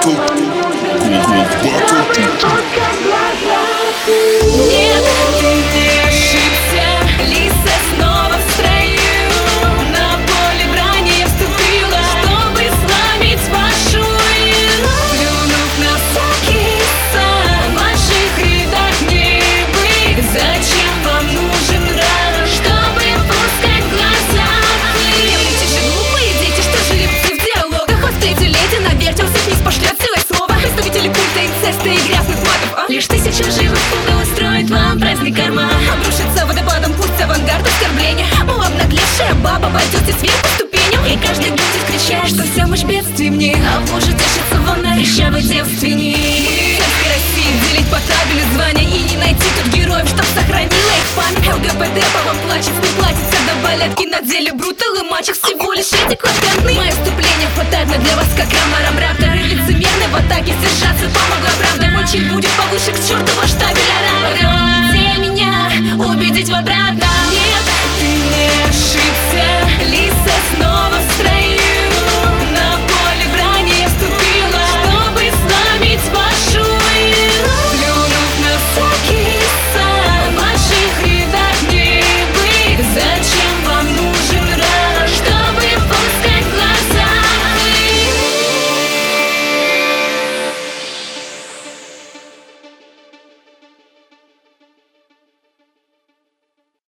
Нет, ты не ошибся, Лиса снова в строю. На поле брани я вступила, чтобы сломить вашу игру. Плюнув на сокиса, в ваших рядах не быть. Зачем вам нужен рад, чтобы пускать глаза пыль? Эти же глупые дети, что жеребцы в диалогах. Вас третьелетие навертелся вниз, пошлет целое слово. Представители культа инцеста и грязных матов. Лишь тысяча живых пугал устроит вам праздник карма. Обрушится водопадом, пусть авангард оскорбления. Мол, обнаглевшая баба пойдете сверху ступеням. И каждый будет кричать, что все мы ж бедственнее. А боже, тешится волна, рещавый девственник. В России делить по табелю звания и не найти тут героев, чтоб сохранила их память. ЛГБТ по вам плачет, не платится до балетки. На деле брутал и мачек всего лишь эти квартирные. Мое вступление фатально для вас, как рамором рапторы. Лицемерны в атаке, сдержаться помогла правда. Мой чин будет повыше к черту ваш табель. Помогите меня убедить в обратном.